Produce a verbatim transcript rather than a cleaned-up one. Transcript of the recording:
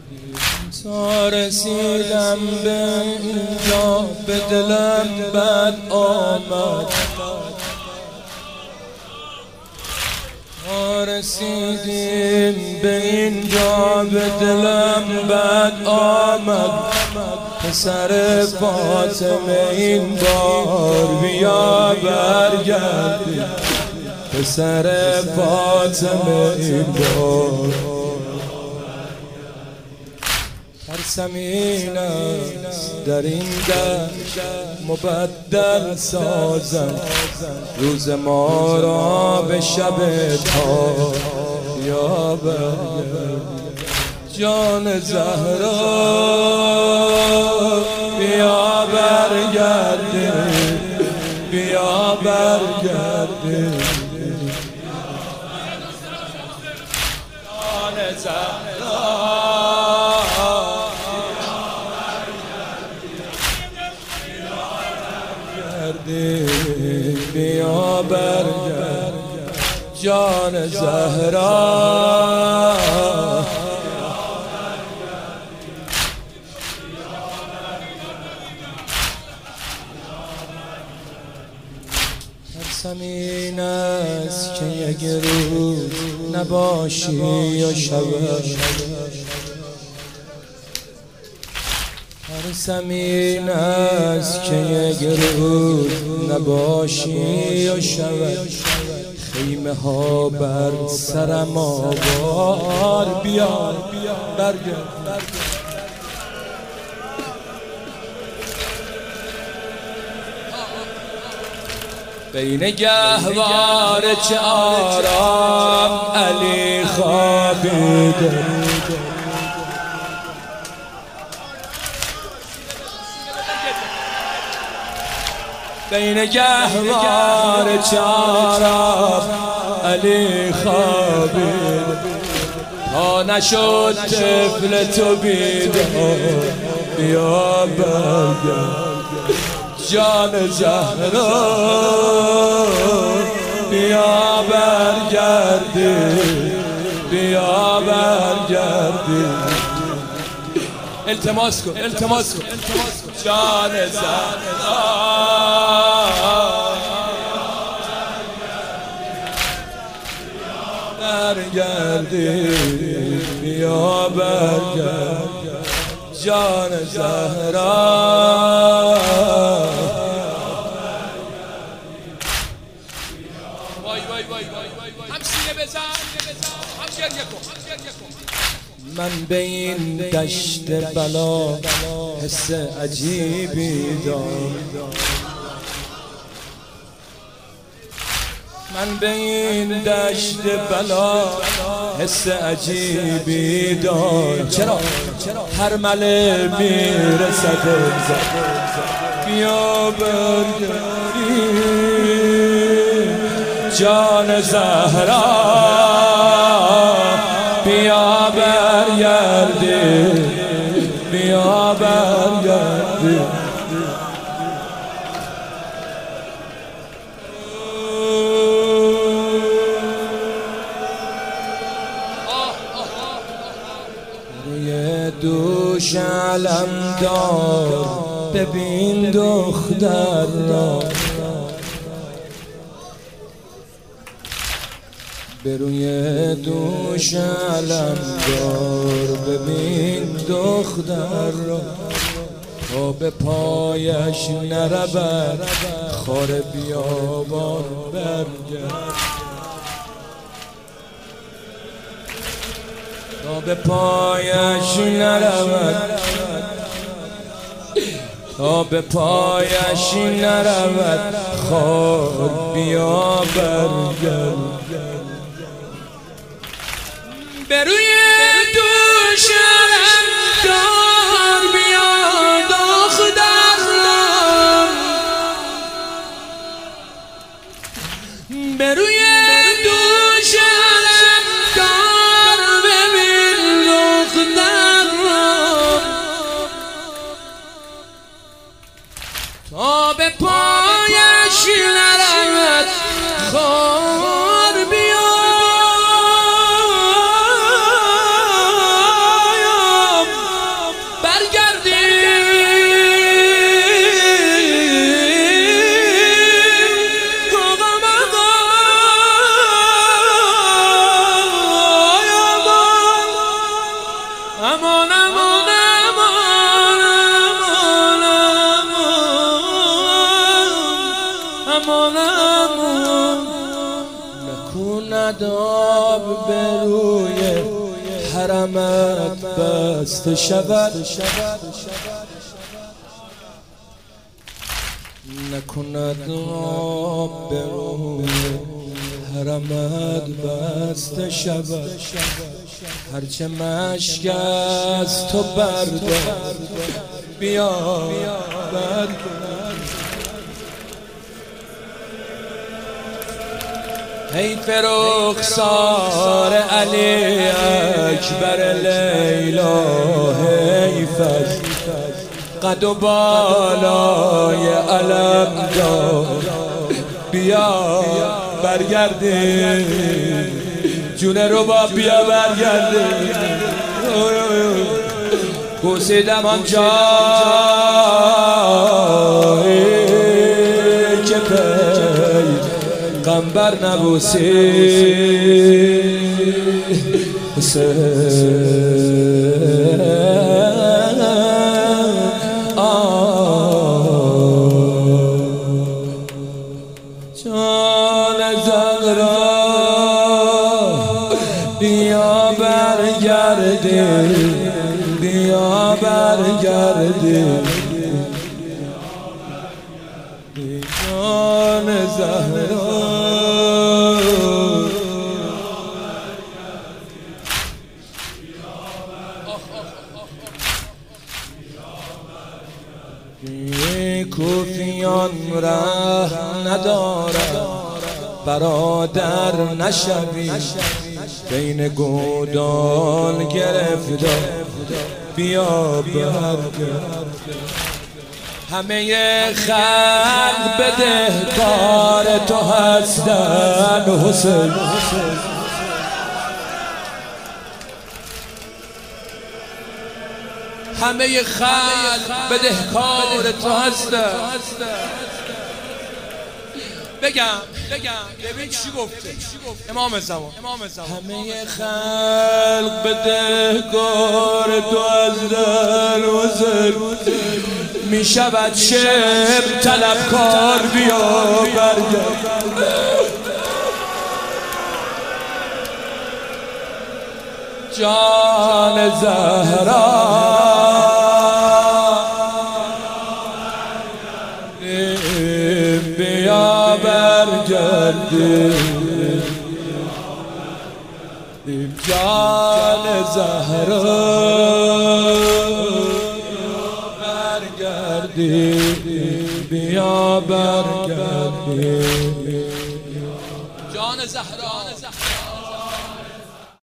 تا رسیدم به اینجا به دلم بد آمد، تا رسیدیم به اینجا به دلم بد آمد. پسر فاطمه این بار بیا برگردی، پسر فاطمه این بار. ترسم این است در این دشت مبدل سازم روز ما را به شب تار. یا برگرد جان زهرا، بیا برگرد، بیا برگرد جان زهرا، بیا برگرد جان زهرا. ترسم این است که یک روز نباشی یا شود، ترسم این است که یک روز نباشی یا شود. خیمه ها بر سرم آوار، بیار برگرد بین گهوار چه آرام علی خوابیده، بین گهوار چه آرام علی خوابیده. تا نشد طفل تو بیدار، بیا برگرد جان زهرا، بیا برگردی، بیا برگردی. التماس کن التماس کن جان زهرا، برگردی، بیا برگرد جان زهرا. من به این دشت بلا حس عجیبی دارم، من به این دشت بلا حس عجیبی دارم. چرا؟ هر مله میرسد بیا برگردی جان زهرا، بیا برگردی، بیا برگردی. روی دوش علم دار ببین دختر را، به روی دوش علم دار ببین دختر را. تا به پایش نرود خار بیابان برگرد، تا به پایش نرود، تا به پایش نرود خار بیا برگرد. به روی دوش علم دار بیا دختر را، به روی دوش علم دار ببین دختر را. تا به پایش نرود خار بیا امان امان امان امان امان نکند آب به روی حرمت بسته شود نکند آب به روی حرمت بسته شود هرچه مشک از تو بردار بیا بردار حیف رخسار علی اکبر لیلا حیف از قد و بالای علم دار بیا برگرده جون رو با بیا برگرده گوسیدم آنجا که پیغمبر نبوسی جان زهرا بیا برگرده بیا برگرده جان زهرا کوفیان ره ندارد برادر نشوی بین گودال گرفته بیا برگرد همه خلق بدهکار تو هستن حسین همه خلق بدهکار تو هستن بگم بگم ببین چی گفته امام زمان همه خلق بدهکار تو هستن حسین می شود شب طلبکار بیا برگرد جان زهرا بیا برگردی جان زهرا برگردی بیا برگردی جان زهرا